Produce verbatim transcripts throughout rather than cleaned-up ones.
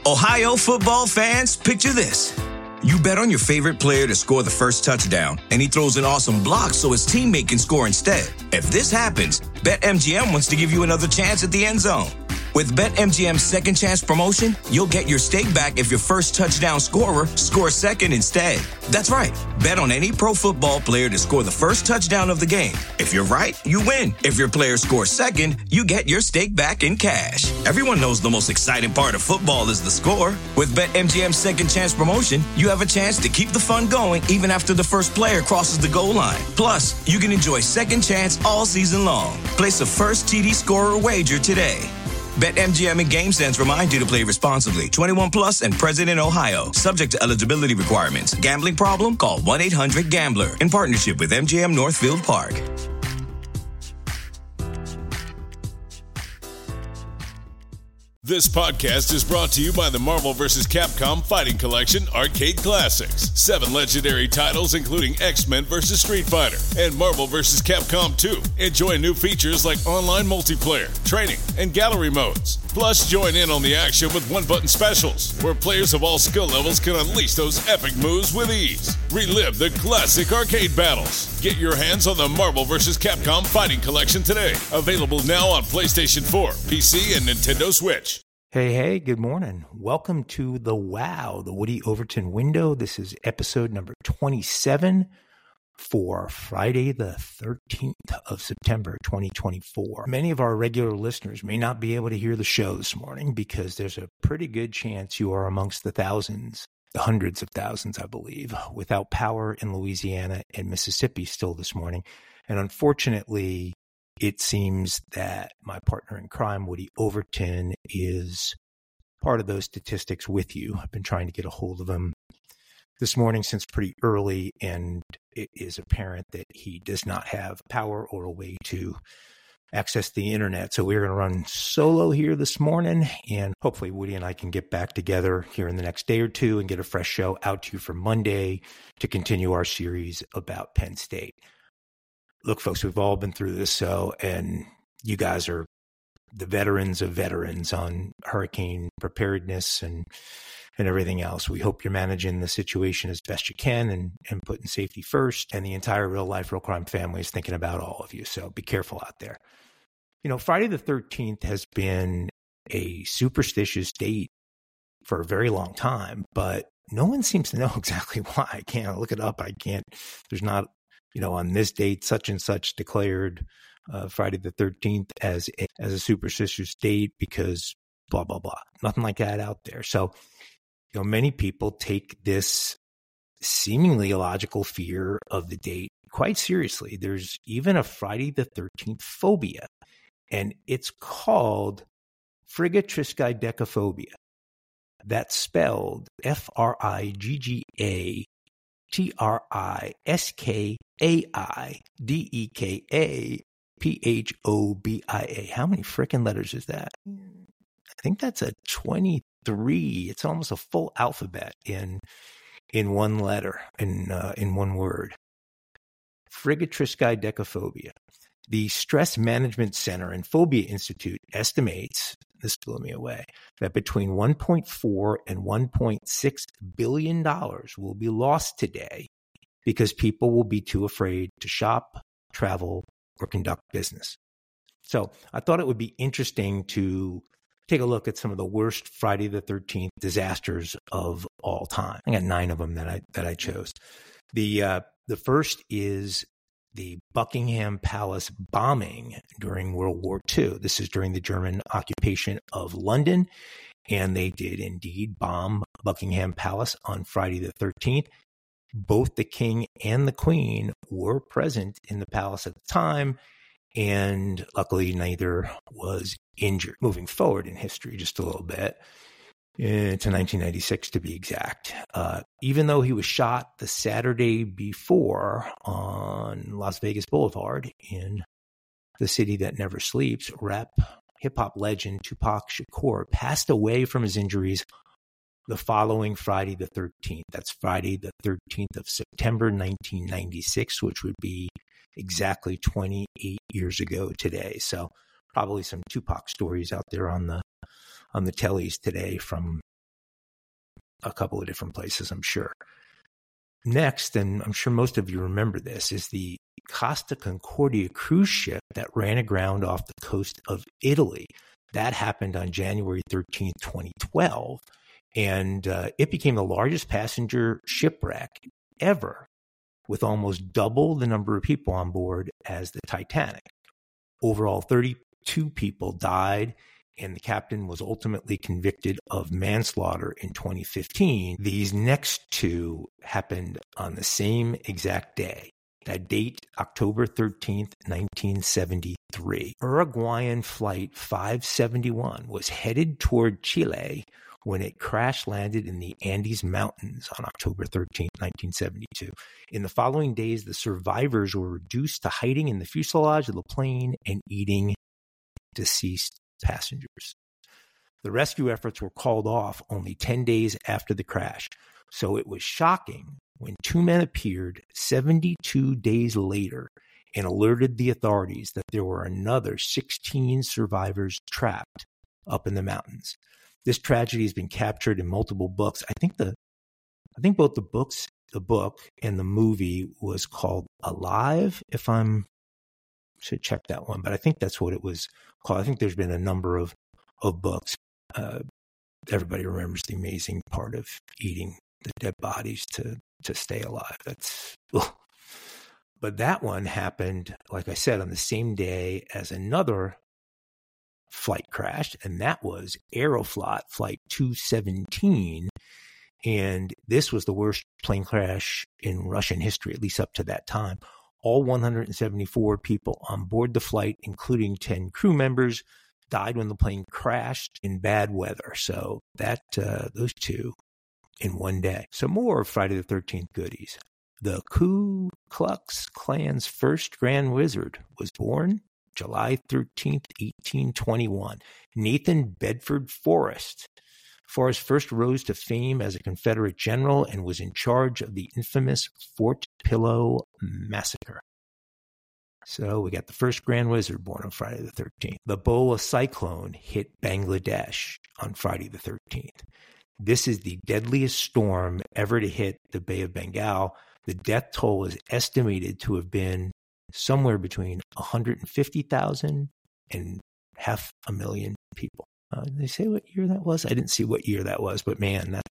Ohio football fans, picture this. You bet on your favorite player to score the first touchdown, and he throws an awesome block so his teammate can score instead. If this happens, BetMGM wants to give you another chance at the end zone. With BetMGM's second chance promotion, you'll get your stake back if your first touchdown scorer scores second instead. That's right. Bet on any pro football player to score the first touchdown of the game. If you're right, you win. If your player scores second, you get your stake back in cash. Everyone knows the most exciting part of football is the score. With BetMGM's second chance promotion, you have a chance to keep the fun going even after the first player crosses the goal line. Plus, you can enjoy second chance all season long. Place a first T D scorer wager today. BetMGM and GameSense remind you to play responsibly. twenty-one plus and present in Ohio. Subject to eligibility requirements. Gambling problem? Call one eight hundred gambler. In partnership with M G M Northfield Park. This podcast is brought to you by the Marvel versus. Capcom Fighting Collection Arcade Classics. Seven legendary titles including X-Men versus. Street Fighter and Marvel versus. Capcom two. Enjoy new features like online multiplayer, training, and gallery modes. Plus, join in on the action with one-button specials, where players of all skill levels can unleash those epic moves with ease. Relive the classic arcade battles. Get your hands on the Marvel versus. Capcom Fighting Collection today. Available now on PlayStation four, P C, and Nintendo Switch. Hey, hey, good morning. Welcome to the WOW, the Woody Overton Window. This is episode number twenty-seven for Friday the thirteenth of September, twenty twenty-four. Many of our regular listeners may not be able to hear the show this morning because there's a pretty good chance you are amongst the thousands, the hundreds of thousands, I believe, without power in Louisiana and Mississippi still this morning. And unfortunately, it seems that my partner in crime, Woody Overton, is part of those statistics with you. I've been trying to get a hold of him this morning since pretty early, and it is apparent that he does not have power or a way to access the internet. So we're going to run solo here this morning, and hopefully Woody and I can get back together here in the next day or two and get a fresh show out to you for Monday to continue our series about Penn State. Look, folks, we've all been through this, so, and you guys are the veterans of veterans on hurricane preparedness and and everything else. We hope you're managing the situation as best you can and, and putting safety first. And the entire Real Life, Real Crime family is thinking about all of you, so be careful out there. You know, Friday the thirteenth has been a superstitious date for a very long time, but no one seems to know exactly why. I can't look it up. I can't, there's not, you know, on this date, such and such declared uh, Friday the thirteenth as a, as a superstitious date because blah, blah, blah. Nothing like that out there. So, you know, many people take this seemingly illogical fear of the date quite seriously. There's even a Friday the thirteenth phobia, and it's called frigatriskaidekaphobia. That's spelled F R I G G A T R I S K A I D E K A P H O B I A. How many freaking letters is that? I think that's a twenty-three. It's almost a full alphabet in in one letter, in uh, in one word. Frigatriskaidekaphobia. The Stress Management Center and Phobia Institute estimates, this blew me away, that between one point four and one point six billion dollars will be lost today because people will be too afraid to shop, travel, or conduct business. So I thought it would be interesting to take a look at some of the worst Friday the thirteenth disasters of all time. I got nine of them that I that I chose. The uh, the first is the Buckingham Palace bombing during World War Two. This is during the German occupation of London, and they did indeed bomb Buckingham Palace on Friday the thirteenth. Both the king and the queen were present in the palace at the time, and luckily neither was injured. Moving forward in history just a little bit, to nineteen ninety-six to be exact. Uh, even though he was shot the Saturday before on Las Vegas Boulevard in the city that never sleeps, rap hip-hop legend Tupac Shakur passed away from his injuries the following Friday the thirteenth. That's Friday the thirteenth of September nineteen ninety-six, which would be exactly twenty-eight years ago today. So probably some Tupac stories out there on the on the tellies today from a couple of different places, I'm sure. Next, and I'm sure most of you remember this, is the Costa Concordia cruise ship that ran aground off the coast of Italy. That happened on January thirteenth, twenty twelve, and uh, it became the largest passenger shipwreck ever, with almost double the number of people on board as the Titanic. Overall, thirty-two people died, and the captain was ultimately convicted of manslaughter in twenty fifteen. These next two happened on the same exact day. That date, October thirteenth, nineteen seventy-three. Uruguayan Flight five seventy-one was headed toward Chile when it crash-landed in the Andes Mountains on October thirteenth, nineteen seventy-two. In the following days, the survivors were reduced to hiding in the fuselage of the plane and eating deceased passengers. The rescue efforts were called off only ten days after the crash, so it was shocking when two men appeared seventy-two days later and alerted the authorities that there were another sixteen survivors trapped up in the mountains. This tragedy has been captured in multiple books. I think the, I think both the books, the book and the movie was called Alive, if I'm, should check that one, but I think that's what it was called. I think there's been a number of, of books. Uh, everybody remembers the amazing part of eating the dead bodies to, to stay alive. That's, ugh. But that one happened, like I said, on the same day as another flight crashed, and that was Aeroflot Flight two seventeen. And this was the worst plane crash in Russian history, at least up to that time. All one hundred seventy-four people on board the flight, including ten crew members, died when the plane crashed in bad weather. So that uh, those two in one day. Some more Friday the thirteenth goodies. The Ku Klux Klan's first Grand Wizard was born July thirteenth, eighteen twenty-one. Nathan Bedford Forrest. Forrest first rose to fame as a Confederate general and was in charge of the infamous Fort Pillow Massacre. So we got the first Grand Wizard born on Friday the thirteenth. The Bola cyclone hit Bangladesh on Friday the thirteenth. This is the deadliest storm ever to hit the Bay of Bengal. The death toll is estimated to have been somewhere between one hundred fifty thousand and half a million people. Uh, did they say what year that was? I didn't see what year that was, but man, that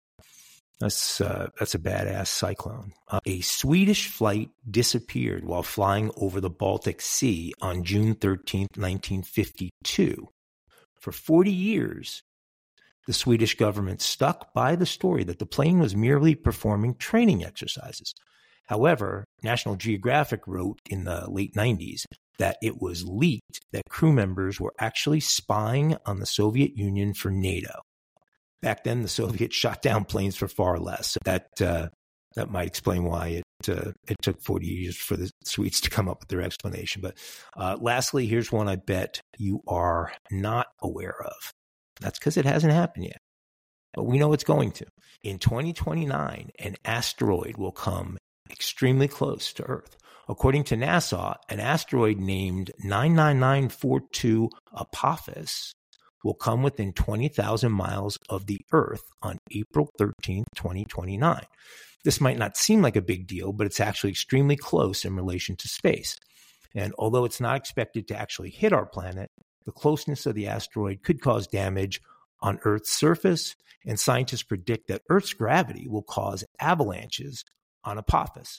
that's uh, that's a badass cyclone. Uh, a Swedish flight disappeared while flying over the Baltic Sea on June thirteenth, nineteen fifty-two. For forty years, the Swedish government stuck by the story that the plane was merely performing training exercises. However, National Geographic wrote in the late nineties that it was leaked that crew members were actually spying on the Soviet Union for NATO. Back then, the Soviets shot down planes for far less. So that uh, that might explain why it uh, it took forty years for the Swedes to come up with their explanation. But uh, lastly, here's one I bet you are not aware of. That's because it hasn't happened yet. But we know it's going to. In twenty twenty-nine, an asteroid will come extremely close to Earth. According to NASA, an asteroid named nine nine nine four two Apophis will come within twenty thousand miles of the Earth on April thirteenth, twenty twenty-nine. This might not seem like a big deal, but it's actually extremely close in relation to space. And although it's not expected to actually hit our planet, the closeness of the asteroid could cause damage on Earth's surface, and scientists predict that Earth's gravity will cause avalanches on Apophis.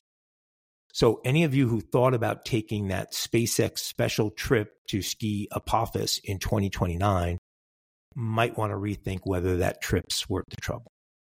So any of you who thought about taking that SpaceX special trip to ski Apophis in twenty twenty-nine might want to rethink whether that trip's worth the trouble.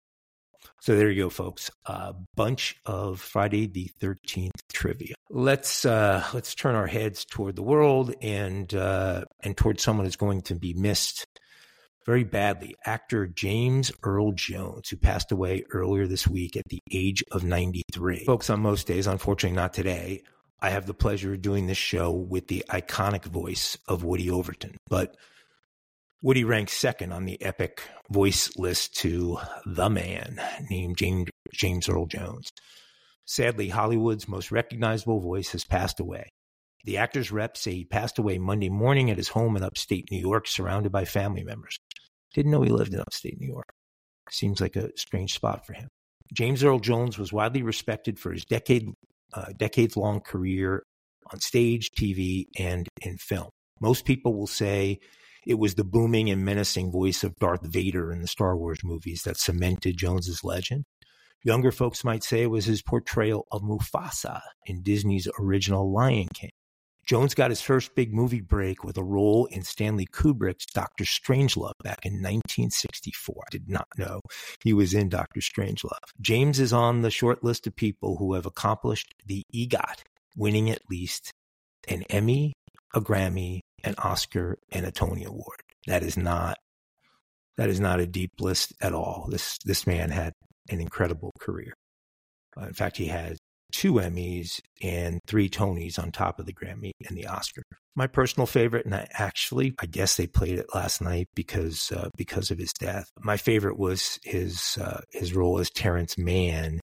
So there you go, folks. A bunch of Friday the thirteenth trivia. Let's uh, let's turn our heads toward the world and uh, and toward someone who's going to be missed very badly. Actor James Earl Jones, who passed away earlier this week at the age of ninety-three. Folks, on most days, unfortunately not today, I have the pleasure of doing this show with the iconic voice of Woody Overton. But Woody ranks second on the epic voice list to the man named James, James Earl Jones. Sadly, Hollywood's most recognizable voice has passed away. The actor's reps say he passed away Monday morning at his home in upstate New York, surrounded by family members. Didn't know he lived in upstate New York. Seems like a strange spot for him. James Earl Jones was widely respected for his decade, uh, decades-long career on stage, T V, and in film. Most people will say it was the booming and menacing voice of Darth Vader in the Star Wars movies that cemented Jones's legend. Younger folks might say it was his portrayal of Mufasa in Disney's original Lion King. Jones got his first big movie break with a role in Stanley Kubrick's Doctor Strangelove back in nineteen sixty-four. I did not know he was in Doctor Strangelove. James is on the short list of people who have accomplished the EGOT, winning at least an Emmy, a Grammy, an Oscar, and a Tony Award. That is not that is not a deep list at all. This this man had an incredible career. Uh, in fact, he had two Emmys and three Tonys on top of the Grammy and the Oscar. My personal favorite, and I actually, I guess they played it last night because uh, because of his death. My favorite was his uh, his role as Terrence Mann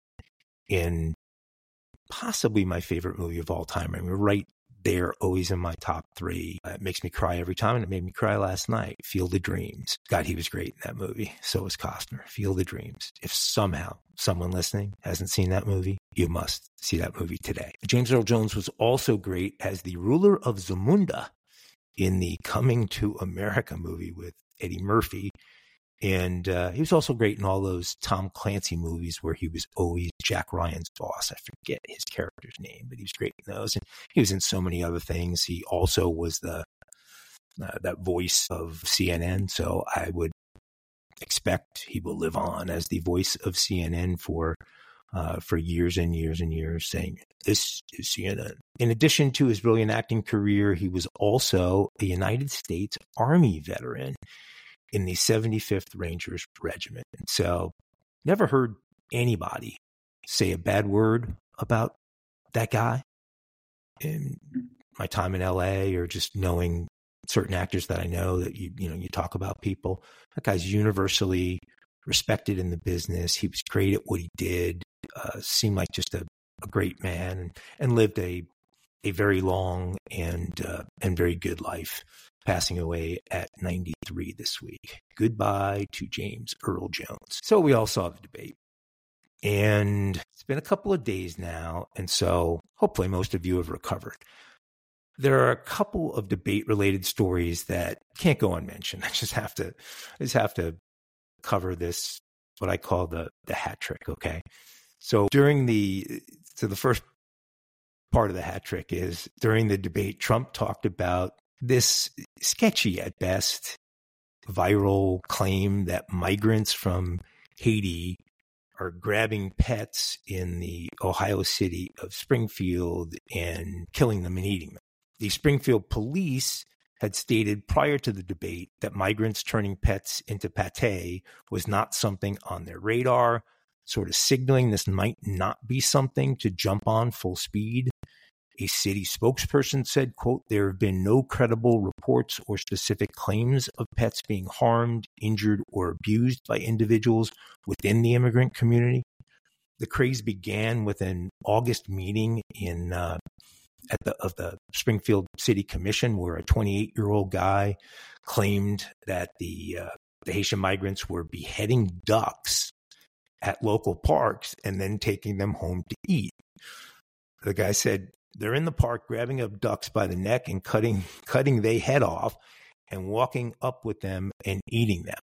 in possibly my favorite movie of all time. I mean, right there, always in my top three. Uh, it makes me cry every time, and it made me cry last night. Field of Dreams. God, he was great in that movie. So was Costner. Field of Dreams. If somehow someone listening hasn't seen that movie, you must see that movie today. James Earl Jones was also great as the ruler of Zamunda in the Coming to America movie with Eddie Murphy. And uh, he was also great in all those Tom Clancy movies where he was always Jack Ryan's boss. I forget his character's name, but he was great in those. And he was in so many other things. He also was the uh, that voice of C N N. So I would expect he will live on as the voice of C N N for uh, for years and years and years, saying, "This is C N N." In addition to his brilliant acting career, he was also a United States Army veteran in the seventy-fifth Rangers Regiment. And so never heard anybody say a bad word about that guy in my time in L A, or just knowing certain actors that I know that you, you know, you talk about people. That guy's universally respected in the business. He was great at what he did, uh, seemed like just a, a great man, and, and lived a, a very long and, uh, and very good life, passing away at ninety-three this week. Goodbye to James Earl Jones. So we all saw the debate. And it's been a couple of days now, and so hopefully most of you have recovered. There are a couple of debate-related stories that can't go unmentioned. I just have to, I just have to cover this, what I call the the hat trick, okay? So during the, so the first part of the hat trick is during the debate, Trump talked about this sketchy at best viral claim that migrants from Haiti are grabbing pets in the Ohio city of Springfield and killing them and eating them. The Springfield police had stated prior to the debate that migrants turning pets into pate was not something on their radar, sort of signaling this might not be something to jump on full speed. A city spokesperson said, quote, "There have been no credible reports or specific claims of pets being harmed, injured, or abused by individuals within the immigrant community." The craze began with an August meeting in uh, at the of the Springfield City Commission, where a twenty-eight-year-old guy claimed that the uh, the Haitian migrants were beheading ducks at local parks and then taking them home to eat. The guy said, "They're in the park grabbing up ducks by the neck and cutting cutting their head off and walking up with them and eating them."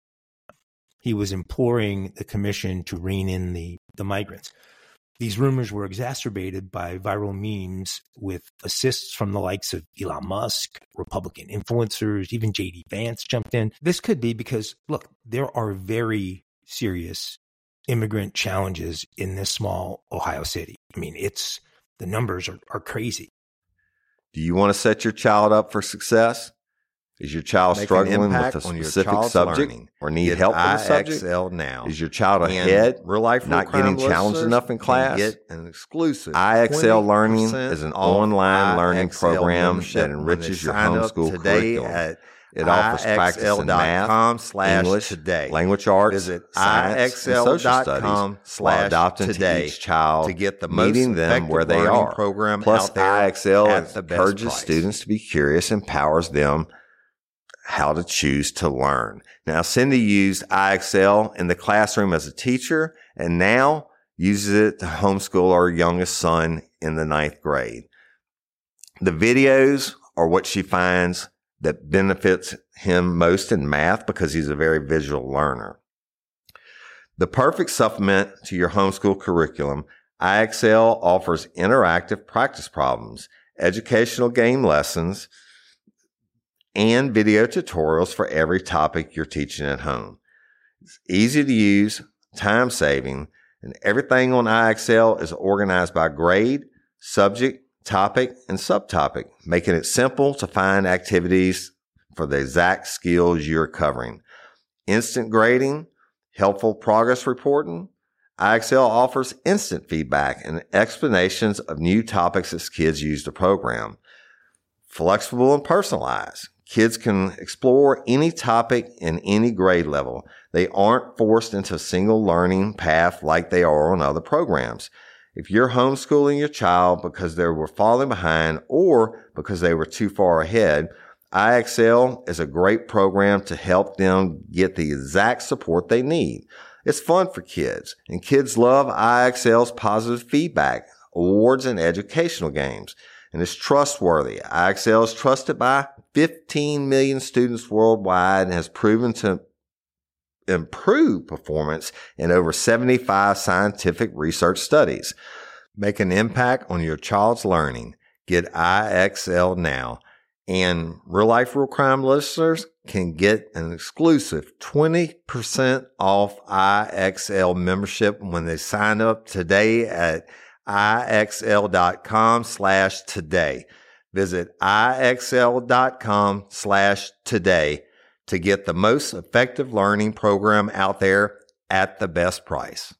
He was imploring the commission to rein in the, the migrants. These rumors were exacerbated by viral memes with assists from the likes of Elon Musk, Republican influencers, even J D Vance jumped in. This could be because, look, there are very serious immigrant challenges in this small Ohio city. I mean, it's the numbers are, are crazy. Do you want to set your child up for success? Is your child Make struggling with a specific subject learning. or need Get help with a I subject? X L now. Is your child And ahead, real life, real not crime getting challenged listeners enough in can class? Get an exclusive I X L Learning twenty percent is an off online learning I X L program membership that when enriches they your sign up homeschool today curriculum. At It offers practice in math, English, today. language arts, Visit science, and social studies while adopting today to each child, to get the meeting most them where they effective learning are. program Plus, out there I X L at the best encourages price. students to be curious, empowers them how to choose to learn. Now, Cindy used I X L in the classroom as a teacher and now uses it to homeschool our youngest son in the ninth grade. The videos are what she finds that benefits him most in math because he's a very visual learner. The perfect supplement to your homeschool curriculum, I X L offers interactive practice problems, educational game lessons, and video tutorials for every topic you're teaching at home. It's easy to use, time-saving, and everything on I X L is organized by grade, subject, topic, and subtopic, making it simple to find activities for the exact skills you're covering. Instant grading, helpful progress reporting. I X L offers instant feedback and explanations of new topics as kids use the program. Flexible and personalized. Kids can explore any topic in any grade level. They aren't forced into a single learning path like they are on other programs. If you're homeschooling your child because they were falling behind or because they were too far ahead, I X L is a great program to help them get the exact support they need. It's fun for kids, and kids love I X L's positive feedback, awards, and educational games. And it's trustworthy. I X L is trusted by fifteen million students worldwide and has proven to improve performance in over seventy-five scientific research studies. Make an impact on your child's learning. Get I X L now. And Real Life Real Crime listeners can get an exclusive twenty percent off I X L membership when they sign up today at IXL.com slash today. Visit IXL.com slash today to get the most effective learning program out there at the best price.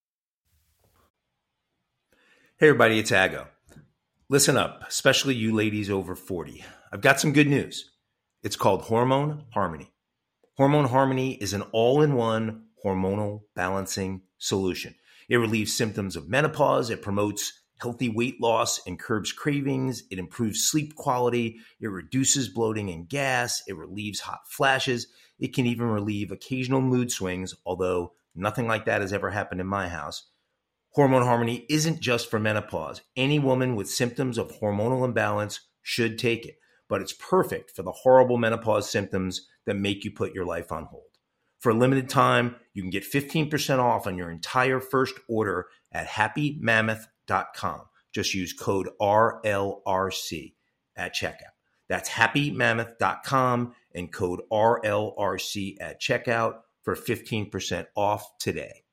Hey everybody, it's Aggo. Listen up, especially you ladies over forty. I've got some good news. It's called Hormone Harmony. Hormone Harmony is an all-in-one hormonal balancing solution. It relieves symptoms of menopause. It promotes healthy weight loss and curbs cravings. It improves sleep quality. It reduces bloating and gas. It relieves hot flashes. It can even relieve occasional mood swings, although nothing like that has ever happened in my house. Hormone Harmony isn't just for menopause. Any woman with symptoms of hormonal imbalance should take it, but it's perfect for the horrible menopause symptoms that make you put your life on hold. For a limited time, you can get fifteen percent off on your entire first order at happy mammoth dot com. Just use code R L R C at checkout. That's happy mammoth dot com and code R L R C at checkout for fifteen percent off today.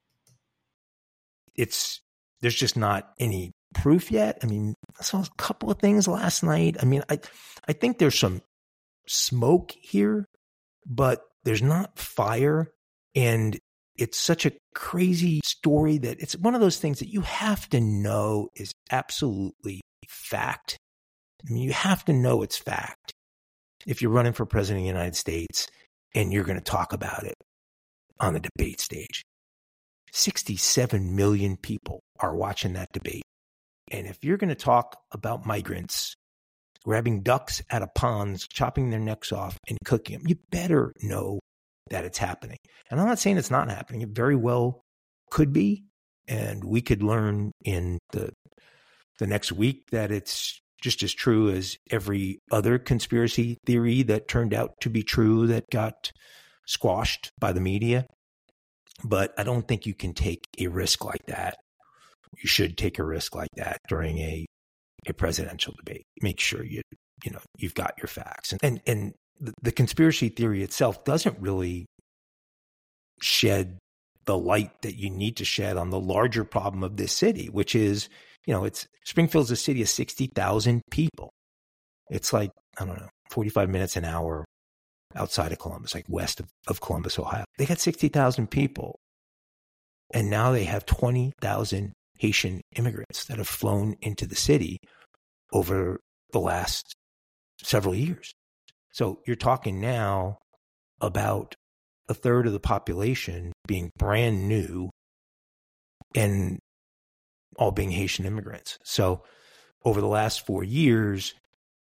It's there's just not any proof yet. I mean, I saw a couple of things last night. I mean, I I think there's some smoke here, but there's not fire. And it's such a crazy story that it's one of those things that you have to know is absolutely fact. I mean, you have to know it's fact if you're running for president of the United States and you're going to talk about it on the debate stage. sixty-seven million people are watching that debate. And if you're going to talk about migrants grabbing ducks out of ponds, chopping their necks off and cooking them, you better know that it's happening. And I'm not saying it's not happening. It very well could be. And we could learn in the the next week that it's just as true as every other conspiracy theory that turned out to be true that got squashed by the media. But I don't think you can take a risk like that. You should take a risk like that during a, a presidential debate. Make sure you you know you've got your facts. And and, and the, the conspiracy theory itself doesn't really shed the light that you need to shed on the larger problem of this city, which is, you know, it's Springfield's a city of sixty thousand people. It's like, I don't know, forty-five minutes an hour outside of Columbus, like west of, of Columbus, Ohio. They got sixty thousand people. And now they have twenty thousand Haitian immigrants that have flown into the city over the last several years. So you're talking now about a third of the population being brand new and all being Haitian immigrants. So over the last four years,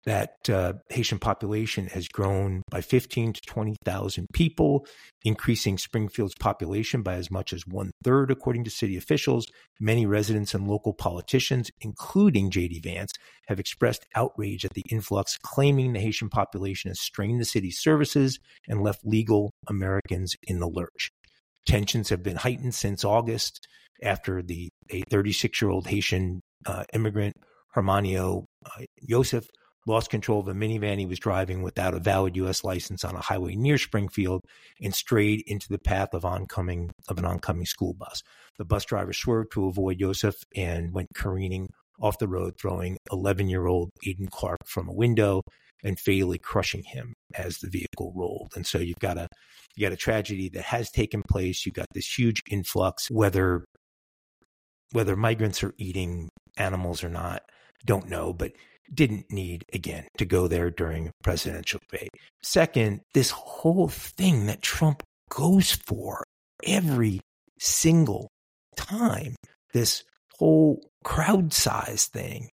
That uh, Haitian population has grown by fifteen to twenty thousand people, increasing Springfield's population by as much as one third, according to city officials. Many residents and local politicians, including J D Vance, have expressed outrage at the influx, claiming the Haitian population has strained the city's services and left legal Americans in the lurch. Tensions have been heightened since August after the a thirty-six-year-old Haitian uh, immigrant, Hermanio uh, Yosef, lost control of a minivan he was driving without a valid U S license on a highway near Springfield and strayed into the path of oncoming of an oncoming school bus. The bus driver swerved to avoid Yosef and went careening off the road, throwing eleven-year-old Aiden Clark from a window and fatally crushing him as the vehicle rolled. And so you've got a you got a tragedy that has taken place. You've got this huge influx, whether whether migrants are eating animals or not, don't know, but didn't need, again, to go there during a presidential debate. Second, this whole thing that Trump goes for every single time, this whole crowd size thing,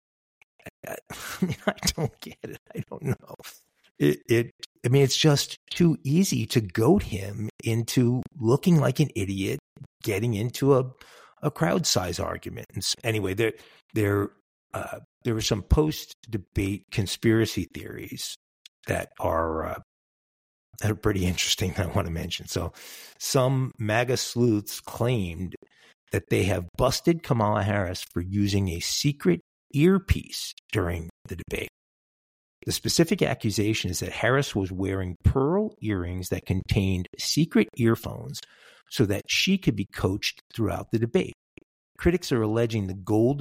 I, I mean, I don't get it. I don't know. It, it, I mean, it's just too easy to goad him into looking like an idiot, getting into a, a crowd size argument. And so, anyway, there, there, uh, there were some post-debate conspiracy theories that are uh, that are pretty interesting that I want to mention. So some MAGA sleuths claimed that they have busted Kamala Harris for using a secret earpiece during the debate. The specific accusation is that Harris was wearing pearl earrings that contained secret earphones so that she could be coached throughout the debate. Critics are alleging the gold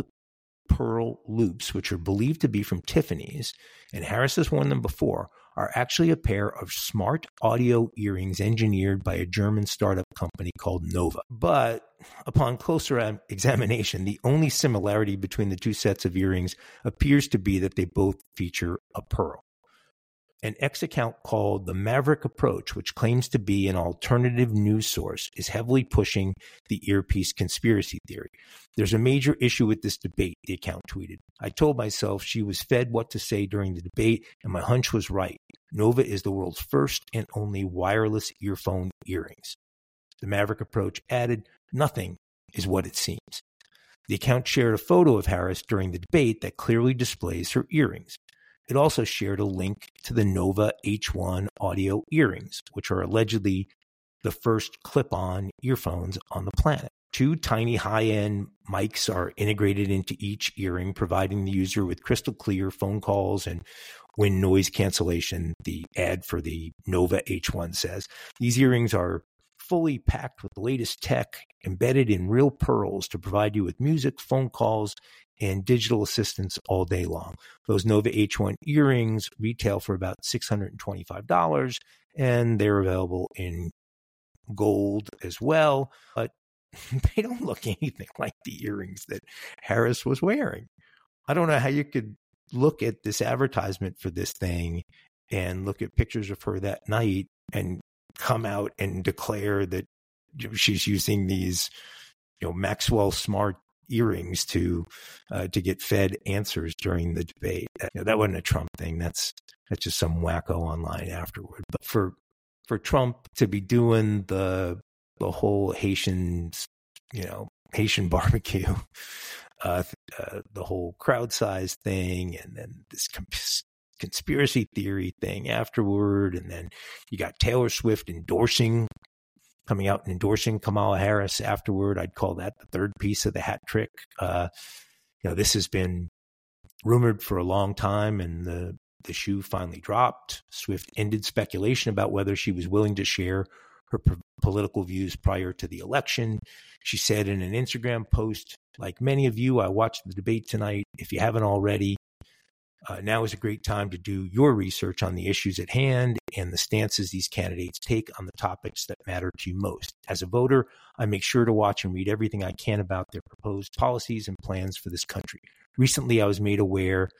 pearl loops, which are believed to be from Tiffany's, and Harris has worn them before, are actually a pair of smart audio earrings engineered by a German startup company called Nova. But upon closer examination, the only similarity between the two sets of earrings appears to be that they both feature a pearl. An X account called The Maverick Approach, which claims to be an alternative news source, is heavily pushing the earpiece conspiracy theory. There's a major issue with this debate, the account tweeted. I told myself she was fed what to say during the debate, and my hunch was right. Nova is the world's first and only wireless earphone earrings. The Maverick Approach added, nothing is what it seems. The account shared a photo of Harris during the debate that clearly displays her earrings. It also shared a link to the Nova H one audio earrings, which are allegedly the first clip-on earphones on the planet. Two tiny high-end mics are integrated into each earring, providing the user with crystal clear phone calls and wind noise cancellation, the ad for the Nova H one says. These earrings are fully packed with the latest tech, embedded in real pearls to provide you with music, phone calls, and digital assistance all day long. Those Nova H one earrings retail for about six hundred twenty-five dollars, and they're available in gold as well, but they don't look anything like the earrings that Harris was wearing. I don't know how you could look at this advertisement for this thing and look at pictures of her that night and come out and declare that she's using these, you know, Maxwell Smart earrings to uh, to get fed answers during the debate. That, you know, that wasn't a Trump thing. That's that's just some wacko online afterward. But for for Trump to be doing the the whole Haitian, you know, Haitian barbecue, uh, uh, the whole crowd size thing, and then this cons- conspiracy theory thing afterward, and then you got Taylor Swift endorsing. coming out and endorsing Kamala Harris afterward. I'd call that the third piece of the hat trick. Uh, you know, this has been rumored for a long time, and the, the shoe finally dropped. Swift ended speculation about whether she was willing to share her p- political views prior to the election. She said in an Instagram post, like many of you, I watched the debate tonight. If you haven't already, Uh, now is a great time to do your research on the issues at hand and the stances these candidates take on the topics that matter to you most. As a voter, I make sure to watch and read everything I can about their proposed policies and plans for this country. Recently, I was made aware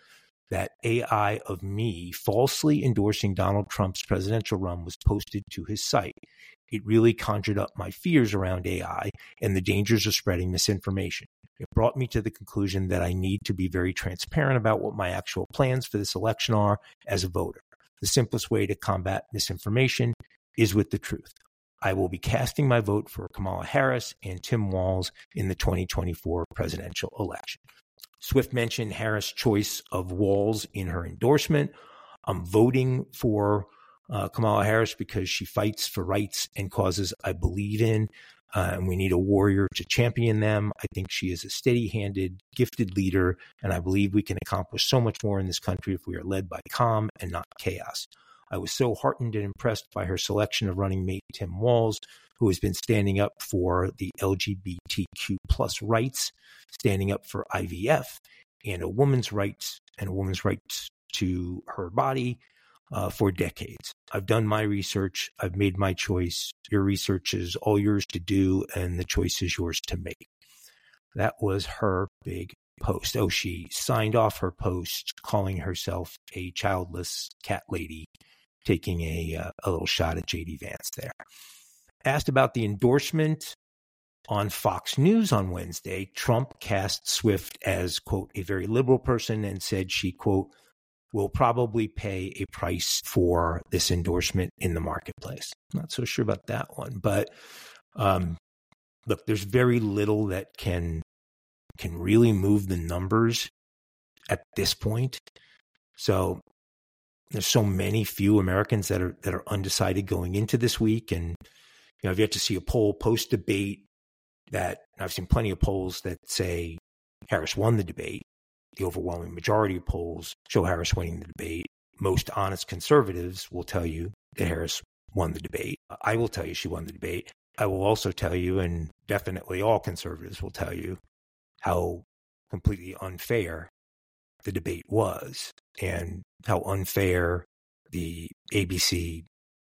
that A I of me falsely endorsing Donald Trump's presidential run was posted to his site. It really conjured up my fears around A I and the dangers of spreading misinformation. It brought me to the conclusion that I need to be very transparent about what my actual plans for this election are as a voter. The simplest way to combat misinformation is with the truth. I will be casting my vote for Kamala Harris and Tim Walz in the twenty twenty-four presidential election. Swift mentioned Harris' choice of Walz in her endorsement. I'm voting for uh, Kamala Harris because she fights for rights and causes I believe in, uh, and we need a warrior to champion them. I think she is a steady-handed, gifted leader, and I believe we can accomplish so much more in this country if we are led by calm and not chaos. I was so heartened and impressed by her selection of running mate Tim Walz, who has been standing up for the L G B T Q plus rights, standing up for I V F and a woman's rights and a woman's rights to her body uh, for decades. I've done my research. I've made my choice. Your research is all yours to do, and the choice is yours to make. That was her big post. Oh, she signed off her post calling herself a childless cat lady, taking a, uh, a little shot at J D Vance there. Asked about the endorsement on Fox News on Wednesday, Trump cast Swift as, quote, a very liberal person and said she, quote, will probably pay a price for this endorsement in the marketplace. I'm not so sure about that one, but um, look, there's very little that can can really move the numbers at this point. So there's so many few Americans that are that are undecided going into this week, and you know, I've yet to see a poll post-debate that I've seen plenty of polls that say Harris won the debate. The overwhelming majority of polls show Harris winning the debate. Most honest conservatives will tell you that Harris won the debate. I will tell you she won the debate. I will also tell you, and definitely all conservatives will tell you, how completely unfair the debate was and how unfair the A B C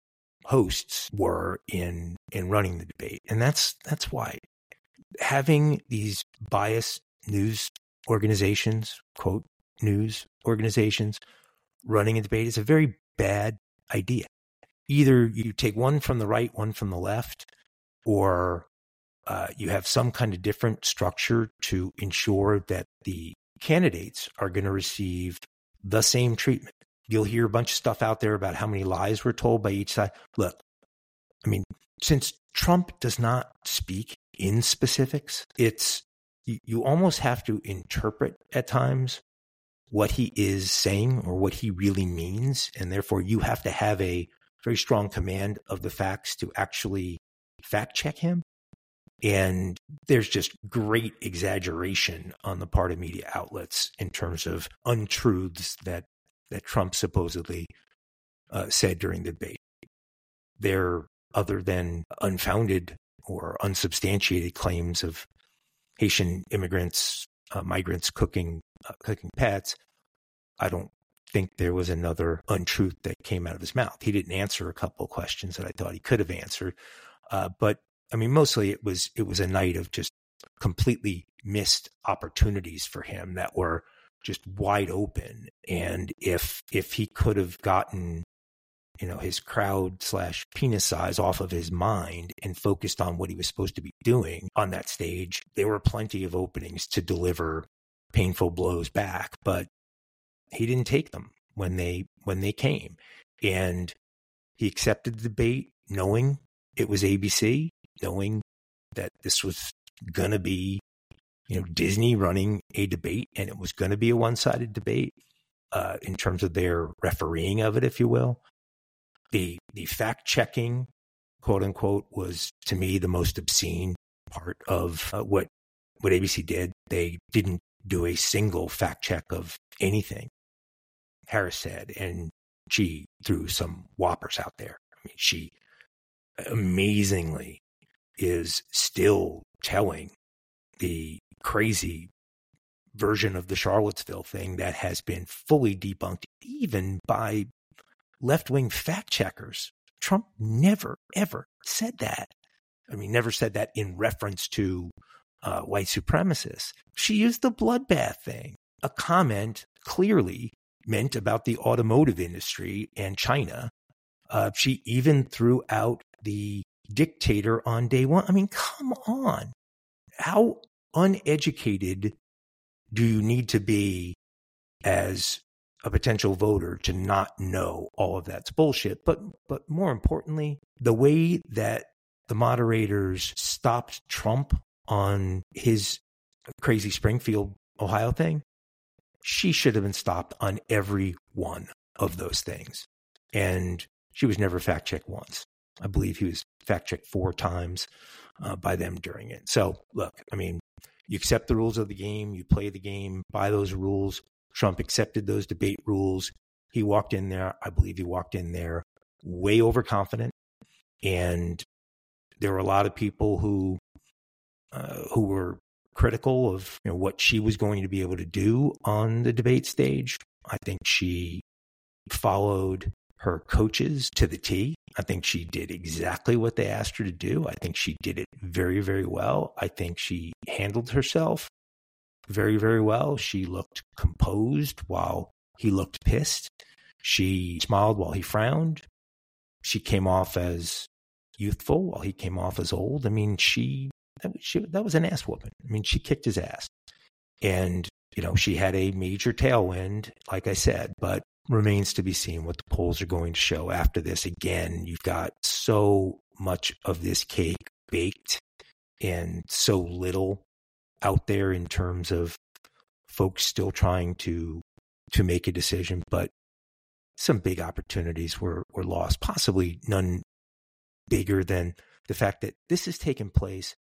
hosts were in in running the debate. And that's that's why having these biased news organizations, quote, news organizations, running a debate is a very bad idea. Either you take one from the right, one from the left, or uh, you have some kind of different structure to ensure that the candidates are going to receive the same treatment. You'll hear a bunch of stuff out there about how many lies were told by each side. Look, I mean, since Trump does not speak in specifics, it's you, you almost have to interpret at times what he is saying or what he really means. And therefore, you have to have a very strong command of the facts to actually fact check him. And there's just great exaggeration on the part of media outlets in terms of untruths that that Trump supposedly uh, said during the debate. They're other than unfounded or unsubstantiated claims of Haitian immigrants, uh, migrants cooking uh, cooking pets. I don't think there was another untruth that came out of his mouth. He didn't answer a couple of questions that I thought he could have answered, uh, but I mean, mostly it was it was a night of just completely missed opportunities for him that were just wide open. And if if he could have gotten, you know, his crowd slash penis size off of his mind and focused on what he was supposed to be doing on that stage, there were plenty of openings to deliver painful blows back. But he didn't take them when they when they came. And he accepted the debate knowing it was A B C, knowing that this was going to be, you know, Disney running a debate, and it was going to be a one-sided debate uh, in terms of their refereeing of it, if you will. The the fact-checking, quote-unquote, was, to me, the most obscene part of uh, what, what A B C did. They didn't do a single fact-check of anything Harris said, and she threw some whoppers out there. I mean, she amazingly is still telling the crazy version of the Charlottesville thing that has been fully debunked even by left-wing fact checkers. Trump never, ever said that. I mean, never said that in reference to uh, white supremacists. She used the bloodbath thing, a comment clearly meant about the automotive industry and China. Uh, she even threw out the dictator on day one. I mean, come on. How uneducated do you need to be as a potential voter to not know all of that's bullshit? But, but more importantly, the way that the moderators stopped Trump on his crazy Springfield, Ohio thing, she should have been stopped on every one of those things. And she was never fact-checked once. I believe he was fact-checked four times uh, by them during it. So, look, I mean, you accept the rules of the game, you play the game by those rules. Trump accepted those debate rules. He walked in there, I believe he walked in there way overconfident. And there were a lot of people who uh, who were critical of, you know, what she was going to be able to do on the debate stage. I think she followed her coaches to the T. I think she did exactly what they asked her to do. I think she did it very, very well. I think she handled herself very, very well. She looked composed while he looked pissed. She smiled while he frowned. She came off as youthful while he came off as old. I mean, she that was, she, that was an ass whooping. I mean, she kicked his ass. And, you know, she had a major tailwind, like I said, but remains to be seen what the polls are going to show after this. Again, you've got so much of this cake baked and so little out there in terms of folks still trying to to make a decision, but some big opportunities were, were lost, possibly none bigger than the fact that this has taken place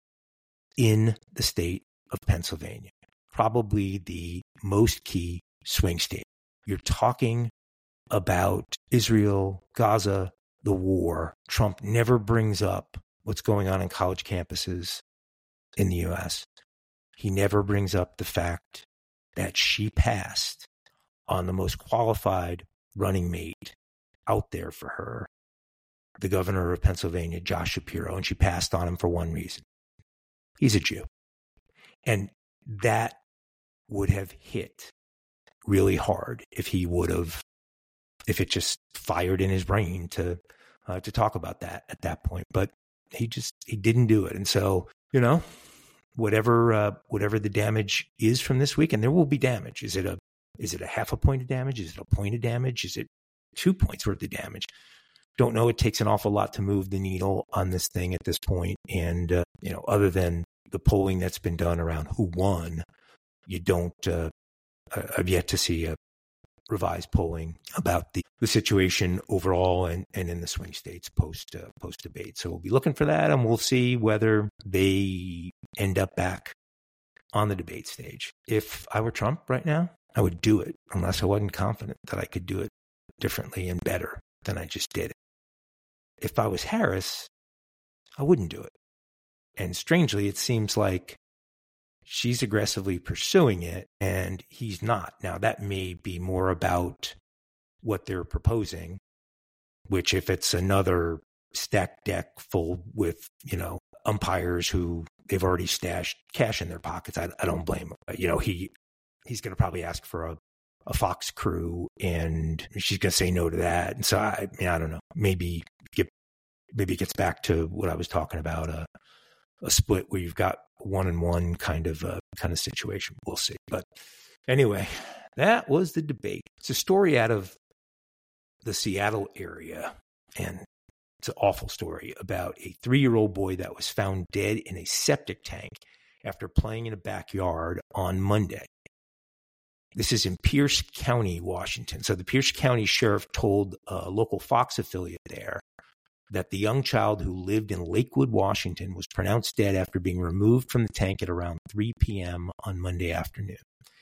in the state of Pennsylvania, probably the most key swing state. You're talking about Israel, Gaza, the war. Trump never brings up what's going on in college campuses in the U S. He never brings up the fact that she passed on the most qualified running mate out there for her, the governor of Pennsylvania, Josh Shapiro, and she passed on him for one reason. He's a Jew. And that would have hit really hard if he would have, if it just fired in his brain to uh, to talk about that at that point. But he just, he didn't do it. And so, you know, whatever uh, whatever the damage is from this week, and there will be damage. Is it a is it a half a point of damage? Is it a point of damage? Is it two points worth of damage? Don't know. It takes an awful lot to move the needle on this thing at this point. And, uh, you know, other than the polling that's been done around who won, you don't, uh, I've yet to see a revised polling about the, the situation overall and, and in the swing states post, uh, post debate. So we'll be looking for that, and we'll see whether they end up back on the debate stage. If I were Trump right now, I would do it, unless I wasn't confident that I could do it differently and better than I just did it. If I was Harris, I wouldn't do it. And strangely, it seems like she's aggressively pursuing it and he's not. Now, that may be more about what they're proposing, which if it's another stacked deck full with, you know, umpires who they've already stashed cash in their pockets, I, I don't blame him. You know, he he's going to probably ask for a, a Fox crew, and she's going to say no to that. And so, I, I mean, I don't know. Maybe get, maybe it gets back to what I was talking about, uh, a split where you've got one and one kind of uh, kind of situation. We'll see. But anyway, that was the debate. It's a story out of the Seattle area, and it's an awful story about a three-year-old boy that was found dead in a septic tank after playing in a backyard on Monday. This is in Pierce County, Washington. So the Pierce County sheriff told a local Fox affiliate there that the young child who lived in Lakewood, Washington, was pronounced dead after being removed from the tank at around three p.m. on Monday afternoon.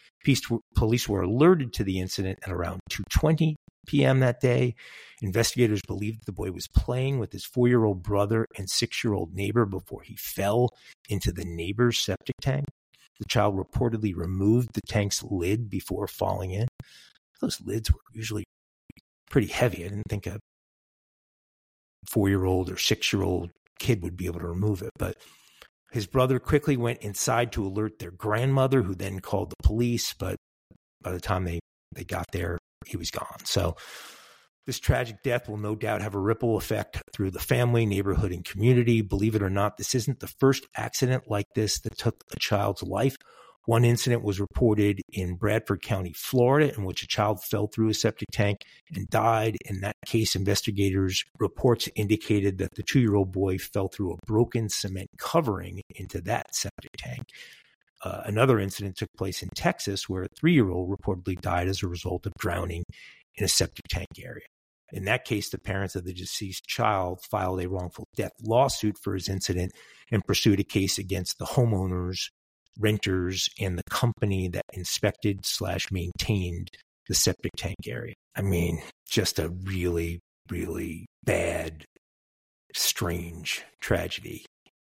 Police were alerted to the incident at around two twenty p.m. that day. Investigators believed the boy was playing with his four-year-old brother and six-year-old neighbor before he fell into the neighbor's septic tank. The child reportedly removed the tank's lid before falling in. Those lids were usually pretty heavy. I didn't think a four-year-old or six-year-old kid would be able to remove it. But his brother quickly went inside to alert their grandmother, who then called the police. But by the time they, they got there, he was gone. So this tragic death will no doubt have a ripple effect through the family, neighborhood, and community. Believe it or not, this isn't the first accident like this that took a child's life. One incident was reported in Bradford County, Florida, in which a child fell through a septic tank and died. In that case, investigators' reports indicated that the two-year-old boy fell through a broken cement covering into that septic tank. Uh, another incident took place in Texas, where a three-year-old reportedly died as a result of drowning in a septic tank area. In that case, the parents of the deceased child filed a wrongful death lawsuit for his incident and pursued a case against the homeowners, renters, and the company that inspected slash maintained the septic tank area. I mean, just a really, really bad, strange tragedy.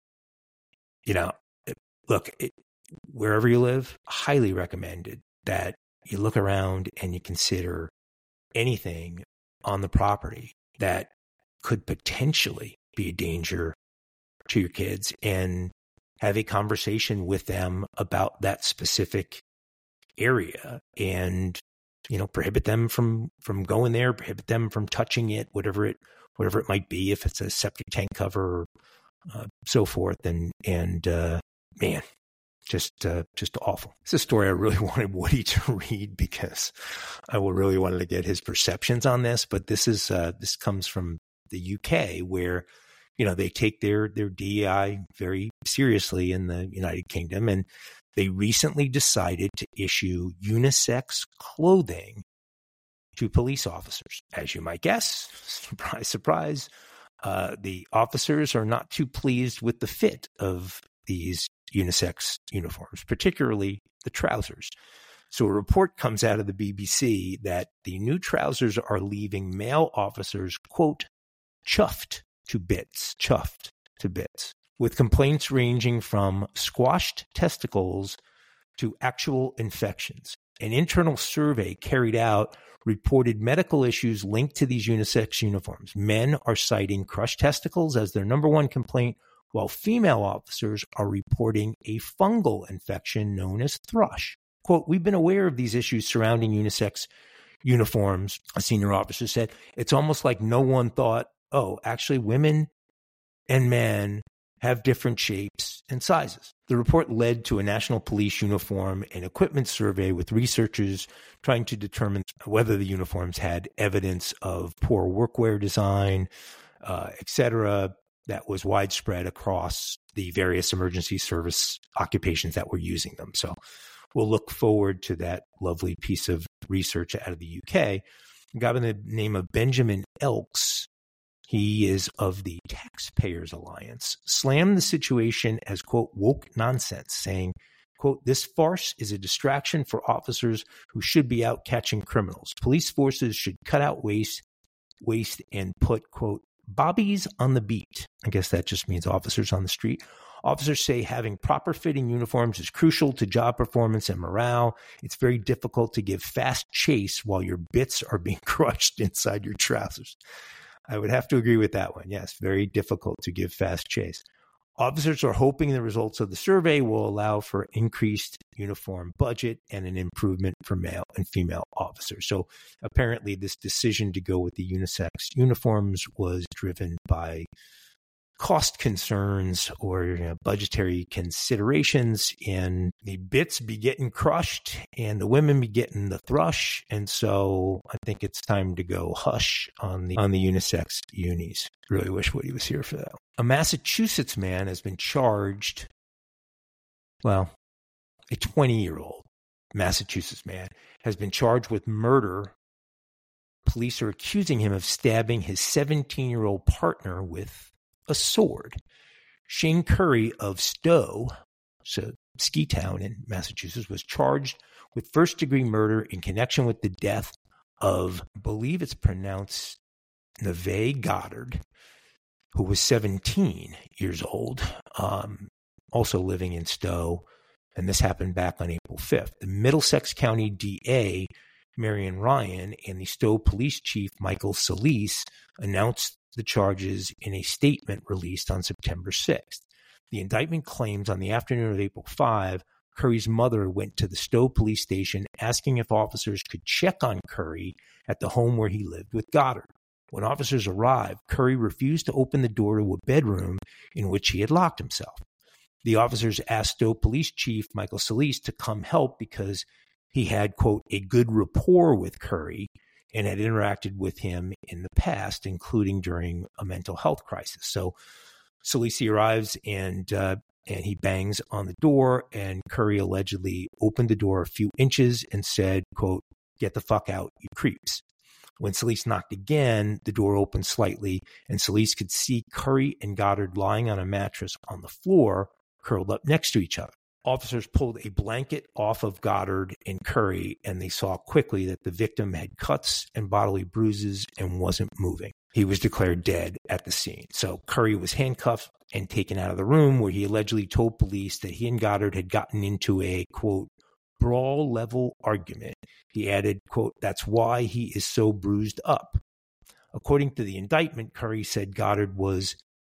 You know, look, it, wherever you live, highly recommended that you look around and you consider anything on the property that could potentially be a danger to your kids and have a conversation with them about that specific area and, you know, prohibit them from, from going there, prohibit them from touching it, whatever it, whatever it might be, if it's a septic tank cover or uh, so forth. And, and, uh, man, just, uh, just awful. It's a story I really wanted Woody to read because I really wanted to get his perceptions on this, but this is, uh, this comes from the U K where, you know, they take their, their D E I very seriously in the United Kingdom, and they recently decided to issue unisex clothing to police officers. As you might guess, surprise, surprise, uh, the officers are not too pleased with the fit of these unisex uniforms, particularly the trousers. So a report comes out of the B B C that the new trousers are leaving male officers, quote, chuffed to bits, chuffed to bits, with complaints ranging from squashed testicles to actual infections. An internal survey carried out reported medical issues linked to these unisex uniforms. Men are citing crushed testicles as their number one complaint, while female officers are reporting a fungal infection known as thrush. Quote, we've been aware of these issues surrounding unisex uniforms, a senior officer said. It's almost like no one thought, oh, actually women and men have different shapes and sizes. The report led to a national police uniform and equipment survey with researchers trying to determine whether the uniforms had evidence of poor workwear design, uh, et cetera, that was widespread across the various emergency service occupations that were using them. So we'll look forward to that lovely piece of research out of the U K. A guy by the name of Benjamin Elks, he is of the Taxpayers Alliance, slammed the situation as, quote, woke nonsense, saying, quote, this farce is a distraction for officers who should be out catching criminals. Police forces should cut out waste, waste and put, quote, bobbies on the beat. I guess that just means officers on the street. Officers say having proper fitting uniforms is crucial to job performance and morale. It's very difficult to give fast chase while your bits are being crushed inside your trousers. I would have to agree with that one. Yes, very difficult to give fast chase. Officers are hoping the results of the survey will allow for increased uniform budget and an improvement for male and female officers. So apparently this decision to go with the unisex uniforms was driven by cost concerns or you know, budgetary considerations, and the bits be getting crushed and the women be getting the thrush. And so I think it's time to go hush on the on the unisex unis. Really wish Woody was here for that. A Massachusetts man has been charged, well, a twenty-year-old Massachusetts man has been charged with murder. Police are accusing him of stabbing his seventeen-year-old partner with a sword. Shane Curry of Stowe, so ski town in Massachusetts, was charged with first-degree murder in connection with the death of, I believe it's pronounced Neve Goddard, who was seventeen years old, um, also living in Stowe, and this happened back on April fifth. The Middlesex County D A, Marion Ryan, and the Stowe Police Chief, Michael Solis, announced the charges in a statement released on September sixth. The indictment claims on the afternoon of April fifth, Curry's mother went to the Stowe police station asking if officers could check on Curry at the home where he lived with Goddard. When officers arrived, Curry refused to open the door to a bedroom in which he had locked himself. The officers asked Stowe Police Chief Michael Solis to come help because he had, quote, a good rapport with Curry and had interacted with him in the past, including during a mental health crisis. So Solis arrives and uh, and he bangs on the door, and Curry allegedly opened the door a few inches and said, quote, "Get the fuck out, you creeps." When Solis knocked again, the door opened slightly, and Solis could see Curry and Goddard lying on a mattress on the floor, curled up next to each other. Officers pulled a blanket off of Goddard and Curry, and they saw quickly that the victim had cuts and bodily bruises and wasn't moving. He was declared dead at the scene. So Curry was handcuffed and taken out of the room, where he allegedly told police that he and Goddard had gotten into a, quote, brawl-level argument. He added, quote, "That's why he is so bruised up." According to the indictment, Curry said Goddard was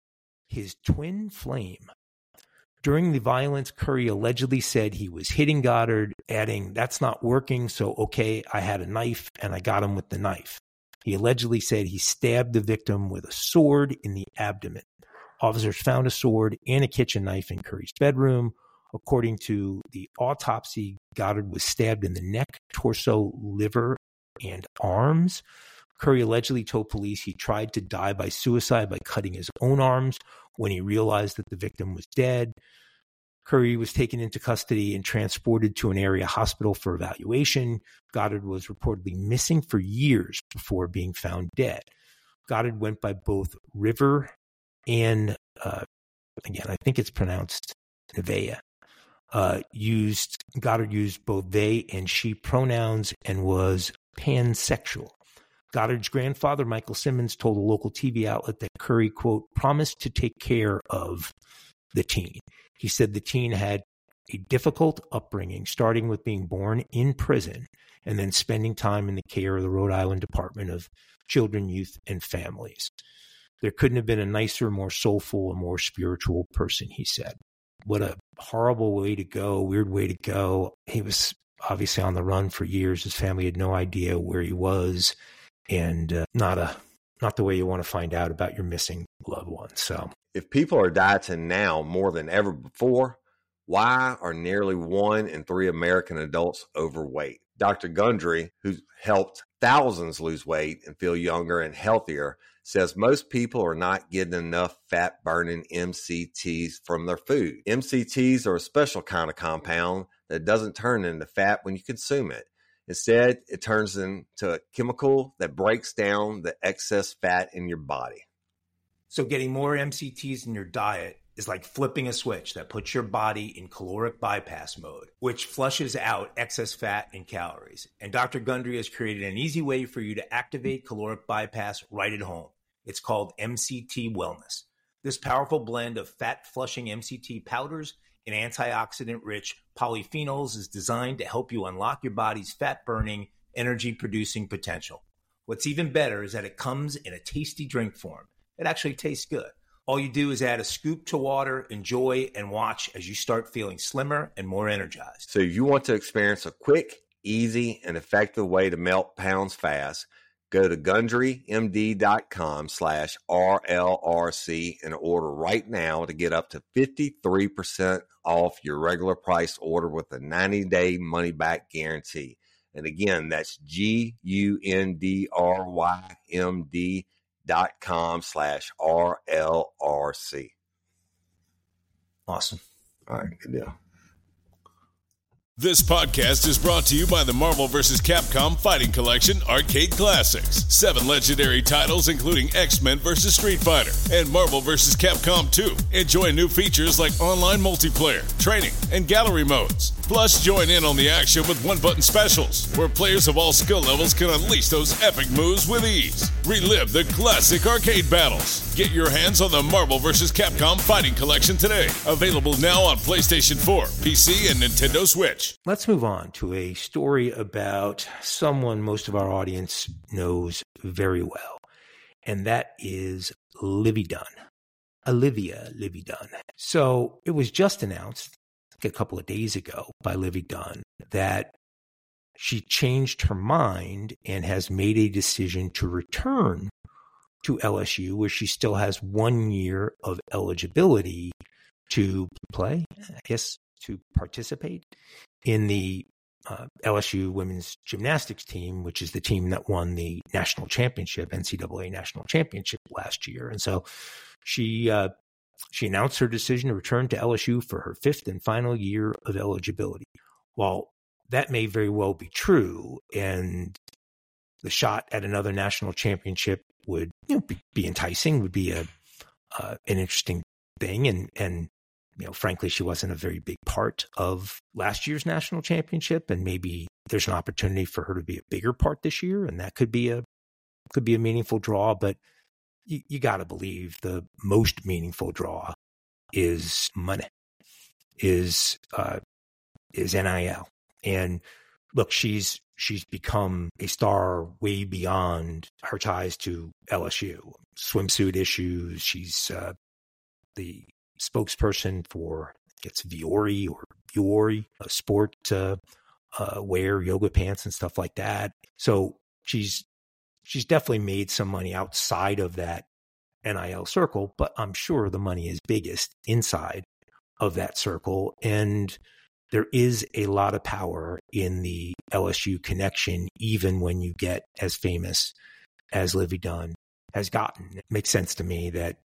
his twin flame. During the violence, Curry allegedly said he was hitting Goddard, adding, "That's not working, so okay, I had a knife and I got him with the knife." He allegedly said he stabbed the victim with a sword in the abdomen. Officers found a sword and a kitchen knife in Curry's bedroom. According to the autopsy, Goddard was stabbed in the neck, torso, liver, and arms. Curry allegedly told police he tried to die by suicide by cutting his own arms when he realized that the victim was dead. Curry was taken into custody and transported to an area hospital for evaluation. Goddard was reportedly missing for years before being found dead. Goddard went by both River and, uh, again, I think it's pronounced Nevaeh. Uh, used Goddard used both they and she pronouns and was pansexual. Goddard's grandfather, Michael Simmons, told a local T V outlet that Curry, quote, promised to take care of the teen. He said the teen had a difficult upbringing, starting with being born in prison and then spending time in the care of the Rhode Island Department of Children, Youth, and Families. There couldn't have been a nicer, more soulful, and more spiritual person, he said. What a horrible way to go, weird way to go. He was obviously on the run for years. His family had no idea where he was, and uh, not a not the way you want to find out about your missing loved one. So, if people are dieting now more than ever before, why are nearly one in three American adults overweight? Doctor Gundry, who's helped thousands lose weight and feel younger and healthier, says most people are not getting enough fat-burning M C Ts from their food. M C Ts are a special kind of compound that doesn't turn into fat when you consume it. Instead, it turns into a chemical that breaks down the excess fat in your body. So getting more M C Ts in your diet is like flipping a switch that puts your body in caloric bypass mode, which flushes out excess fat and calories. And Doctor Gundry has created an easy way for you to activate caloric bypass right at home. It's called M C T Wellness. This powerful blend of fat-flushing M C T powders and antioxidant-rich polyphenols is designed to help you unlock your body's fat-burning, energy-producing potential. What's even better is that it comes in a tasty drink form. It actually tastes good. All you do is add a scoop to water, enjoy, and watch as you start feeling slimmer and more energized. So you want to experience a quick, easy, and effective way to melt pounds fast, go to GundryMD.com slash RLRC and order right now to get up to fifty-three percent off your regular price order with a ninety-day money-back guarantee. And again, that's G-U-N-D-R-Y-M-D dot com slash R-L-R-C. Awesome. All right, good deal. This podcast is brought to you by the Marvel versus. Capcom Fighting Collection Arcade Classics. Seven legendary titles including X-Men versus. Street Fighter and Marvel versus. Capcom two. Enjoy new features like online multiplayer, training, and gallery modes. Plus, join in on the action with one-button specials, where players of all skill levels can unleash those epic moves with ease. Relive the classic arcade battles. Get your hands on the Marvel versus. Capcom Fighting Collection today. Available now on PlayStation four, P C, and Nintendo Switch. Let's move on to a story about someone most of our audience knows very well, and that is Livvy Dunne. Olivia Livvy Dunne. So it was just announced a couple of days ago by Livy Dunn that she changed her mind and has made a decision to return to L S U, where she still has one year of eligibility to play, I guess, to participate in the uh, L S U women's gymnastics team, which is the team that won the national championship, N C double A national championship last year. And so she uh, she announced her decision to return to L S U for her fifth and final year of eligibility. While that may very well be true, and the shot at another national championship would, you know, be, be enticing, would be a uh, an interesting thing, and and you know, frankly, she wasn't a very big part of last year's national championship, and maybe there's an opportunity for her to be a bigger part this year, and that could be a could be a meaningful draw. But you, you got to believe the most meaningful draw is money, is uh, is N I L. And look, she's she's become a star way beyond her ties to L S U. Swimsuit issues. She's uh, the spokesperson for, it's Viore or Viore, a sport uh, uh, wear, yoga pants and stuff like that. So she's she's definitely made some money outside of that N I L circle, but I'm sure the money is biggest inside of that circle. And there is a lot of power in the L S U connection, even when you get as famous as Livy Dunn has gotten. It makes sense to me that,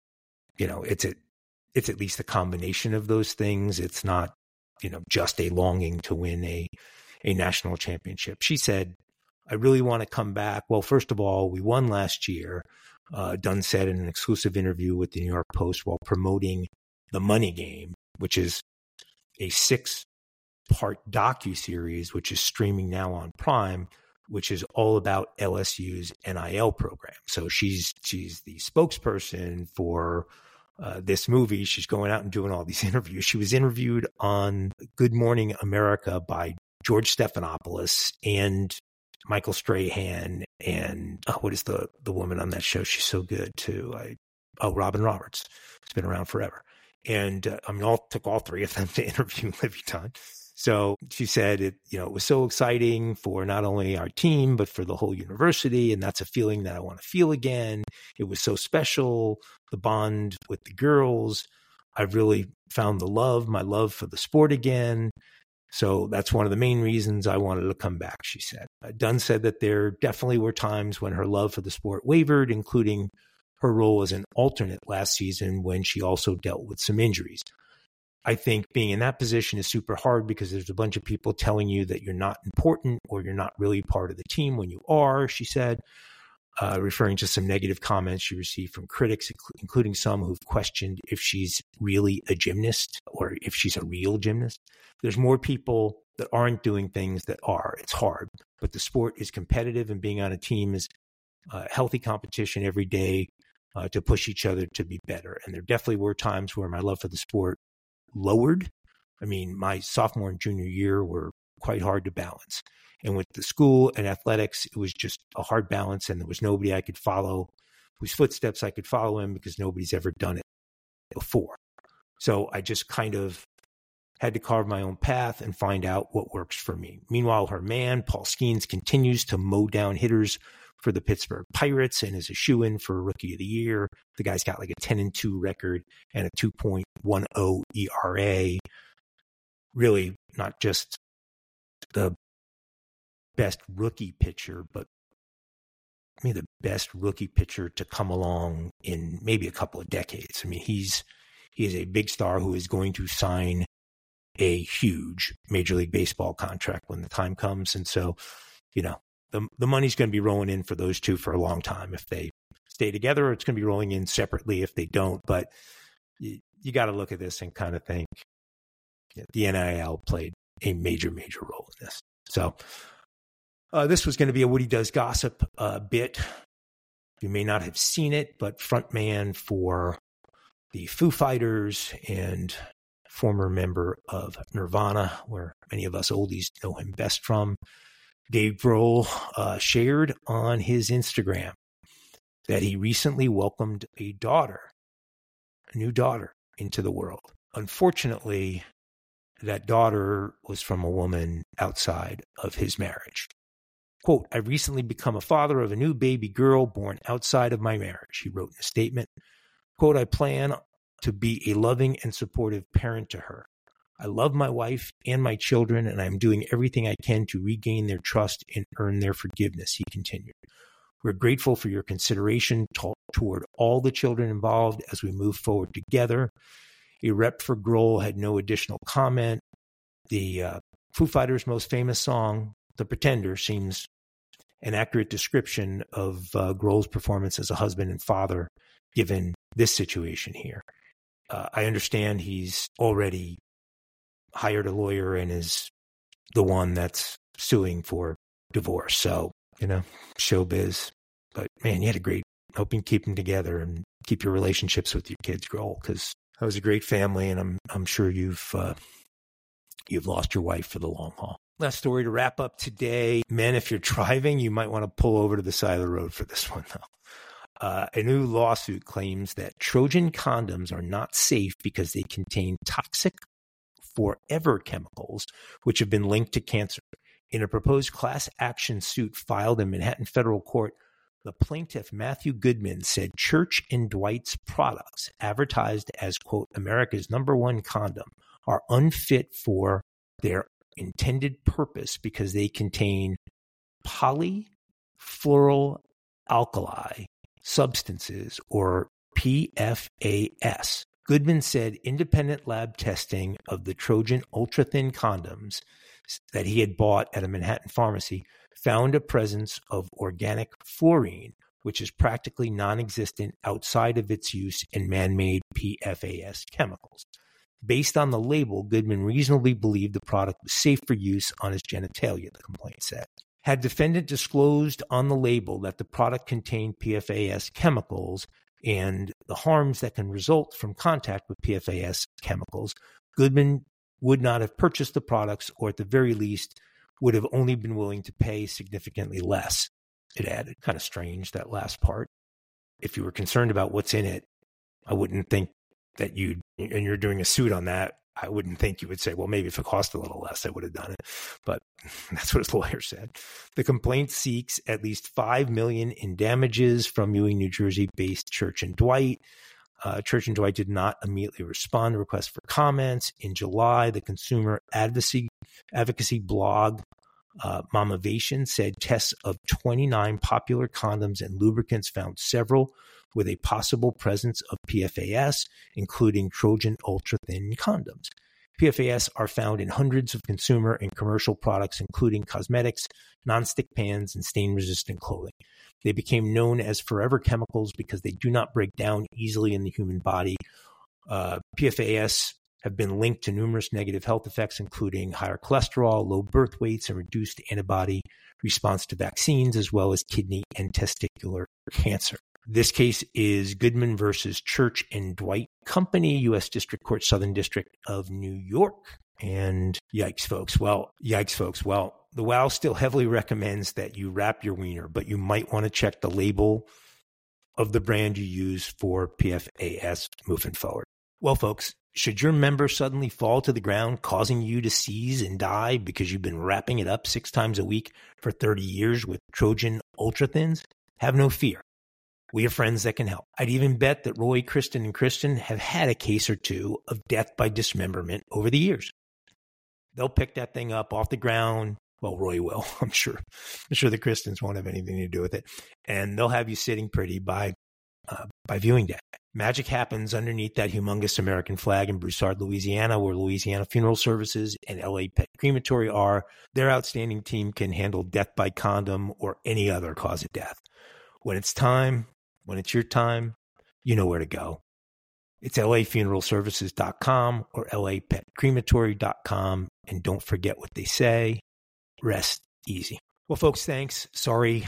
you know, it's a, it's at least a combination of those things. It's not, you know, just a longing to win a, a national championship. She said, I really want to come back. Well, first of all, we won last year. Uh, Dunn said in an exclusive interview with the New York Post while promoting The Money Game, which is a six-part docuseries, which is streaming now on Prime, which is all about L S U's N I L program. So she's she's the spokesperson for uh, this movie. She's going out and doing all these interviews. She was interviewed on Good Morning America by George Stephanopoulos and Michael Strahan, and oh, what is the the woman on that show? She's so good too. I oh, Robin Roberts. It's been around forever. And uh, I mean, all took all three of them to interview Livy Dunn. So she said it, you know, it was so exciting for not only our team, but for the whole university. And that's a feeling that I want to feel again. It was so special. The bond with the girls. I've really found the love, my love for the sport again. So that's one of the main reasons I wanted to come back, she said. Uh, Dunn said that there definitely were times when her love for the sport wavered, including her role as an alternate last season when she also dealt with some injuries. I think being in that position is super hard because there's a bunch of people telling you that you're not important or you're not really part of the team when you are, she said, uh, referring to some negative comments she received from critics, including some who've questioned if she's really a gymnast or if she's a real gymnast. There's more people that aren't doing things that are. It's hard, but the sport is competitive, and being on a team is uh, healthy competition every day. Uh, to push each other to be better. And there definitely were times where my love for the sport lowered. I mean, my sophomore and junior year were quite hard to balance. And with the school and athletics, it was just a hard balance, and there was nobody I could follow whose footsteps I could follow in because nobody's ever done it before. So I just kind of had to carve my own path and find out what works for me. Meanwhile, her man, Paul Skeens, continues to mow down hitters for the Pittsburgh Pirates and is a shoo-in for Rookie of the Year. The guy's got like a ten and two record and a two point one oh E R A. Really not just the best rookie pitcher, but I mean the best rookie pitcher to come along in maybe a couple of decades. I mean, he's he is a big star who is going to sign a huge Major League Baseball contract when the time comes. And so, you know, The, the money's going to be rolling in for those two for a long time. If they stay together, it's going to be rolling in separately if they don't. But you, you got to look at this and kind of think, you know, the N I L played a major, major role in this. So uh, this was going to be a Woody Does Gossip uh, bit. You may not have seen it, but frontman for the Foo Fighters and former member of Nirvana, where many of us oldies know him best from, Dave Grohl uh, shared on his Instagram that he recently welcomed a daughter, a new daughter, into the world. Unfortunately, that daughter was from a woman outside of his marriage. Quote, "I've recently become a father of a new baby girl born outside of my marriage," he wrote in a statement. Quote, "I plan to be a loving and supportive parent to her. I love my wife and my children, and I'm doing everything I can to regain their trust and earn their forgiveness," he continued. "We're grateful for your consideration to- toward all the children involved as we move forward together." A rep for Grohl had no additional comment. The uh, Foo Fighters' most famous song, "The Pretender," seems an accurate description of uh, Grohl's performance as a husband and father, given this situation here. Uh, I understand he's already hired a lawyer and is the one that's suing for divorce. So, you know, showbiz. But man, you had a great, hope you can keep them together and keep your relationships with your kids, Grohl, because that was a great family, and I'm I'm sure you've uh, you've lost your wife for the long haul. Last story to wrap up today. Men, if you're driving, you might want to pull over to the side of the road for this one, though. Uh, a new lawsuit claims that Trojan condoms are not safe because they contain toxic forever chemicals, which have been linked to cancer. In a proposed class action suit filed in Manhattan federal court, the plaintiff, Matthew Goodman, said Church and Dwight's products, advertised as, quote, America's number one condom, are unfit for their intended purpose because they contain polyfluoroalkyl substances, or P F A S. Goodman said independent lab testing of the Trojan ultra-thin condoms that he had bought at a Manhattan pharmacy found a presence of organic fluorine, which is practically non-existent outside of its use in man-made P F A S chemicals. Based on the label, Goodman reasonably believed the product was safe for use on his genitalia, the complaint said. Had defendant disclosed on the label that the product contained P F A S chemicals and the harms that can result from contact with P F A S chemicals, Goodman would not have purchased the products, or at the very least would have only been willing to pay significantly less. It added. Kind of strange, that last part. If you were concerned about what's in it, I wouldn't think that you'd, and you're doing a suit on that, I wouldn't think you would say, well, maybe if it cost a little less, I would have done it. But that's what his lawyer said. The complaint seeks at least five million dollars in damages from Ewing, New Jersey-based Church and Dwight. Uh, Church and Dwight did not immediately respond to requests for comments. In July, the consumer advocacy advocacy blog uh, Mamavation said tests of twenty-nine popular condoms and lubricants found several with a possible presence of P F A S, including Trojan ultra-thin condoms. P F A S are found in hundreds of consumer and commercial products, including cosmetics, nonstick pans, and stain-resistant clothing. They became known as forever chemicals because they do not break down easily in the human body. Uh, P F A S have been linked to numerous negative health effects, including higher cholesterol, low birth weights, and reduced antibody response to vaccines, as well as kidney and testicular cancer. This case is Goodman versus Church and Dwight Company, U S District Court, Southern District of New York. And yikes, folks. Well, yikes, folks. Well, the WOW still heavily recommends that you wrap your wiener, but you might want to check the label of the brand you use for P F A S moving forward. Well, folks, should your member suddenly fall to the ground, causing you to seize and die because you've been wrapping it up six times a week for thirty years with Trojan Ultra Thins? Have no fear. We have friends that can help. I'd even bet that Roy, Kristen, and Kristen have had a case or two of death by dismemberment over the years. They'll pick that thing up off the ground. Well, Roy will, I'm sure. I'm sure the Kristens won't have anything to do with it. And they'll have you sitting pretty by uh, by viewing death. Magic happens underneath that humongous American flag in Broussard, Louisiana, where Louisiana Funeral Services and L A Pet Crematory are. Their outstanding team can handle death by condom or any other cause of death. When it's time, when it's your time, you know where to go. It's L A funeral services dot com or L A pet crematory dot com. And don't forget what they say. Rest easy. Well, folks, thanks. Sorry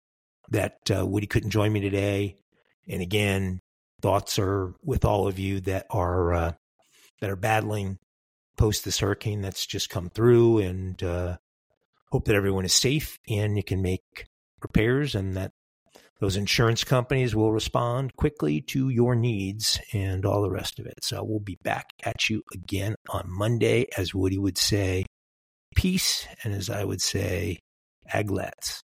that uh, Woody couldn't join me today. And again, thoughts are with all of you that are uh, that are battling post this hurricane that's just come through, and uh, hope that everyone is safe and you can make repairs and that Those insurance companies will respond quickly to your needs and all the rest of it. So we'll be back at you again on Monday, as Woody would say, peace, and as I would say, aglets.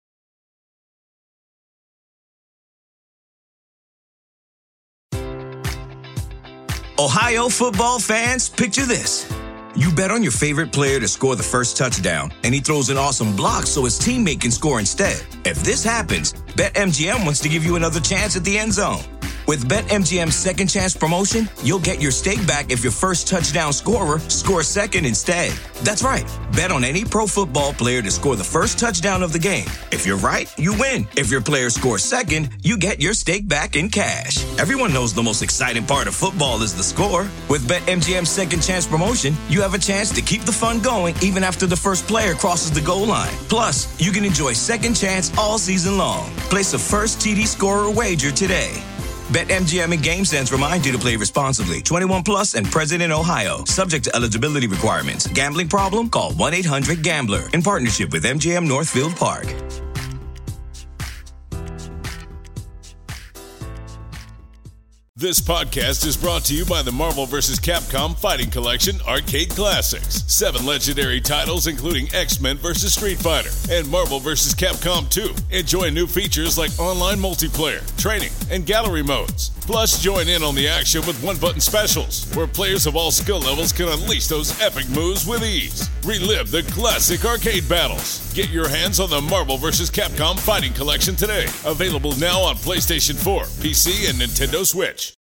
Ohio football fans, picture this. You bet on your favorite player to score the first touchdown, and he throws an awesome block so his teammate can score instead. If this happens, BetMGM wants to give you another chance at the end zone. With BetMGM's second chance promotion, you'll get your stake back if your first touchdown scorer scores second instead. That's right. Bet on any pro football player to score the first touchdown of the game. If you're right, you win. If your player scores second, you get your stake back in cash. Everyone knows the most exciting part of football is the score. With BetMGM's second chance promotion, you have a chance to keep the fun going even after the first player crosses the goal line. Plus, you can enjoy second chance all season long. Place a first T D scorer wager today. BetMGM and GameSense remind you to play responsibly. twenty-one plus and present in Ohio. Subject to eligibility requirements. Gambling problem? Call one eight hundred gambler. In partnership with M G M Northfield Park. This podcast is brought to you by the Marvel versus. Capcom Fighting Collection Arcade Classics. Seven legendary titles including X-Men versus. Street Fighter and Marvel versus. Capcom two. Enjoy new features like online multiplayer, training, and gallery modes. Plus, join in on the action with one-button specials, where players of all skill levels can unleash those epic moves with ease. Relive the classic arcade battles. Get your hands on the Marvel versus. Capcom Fighting Collection today. Available now on PlayStation four, P C, and Nintendo Switch.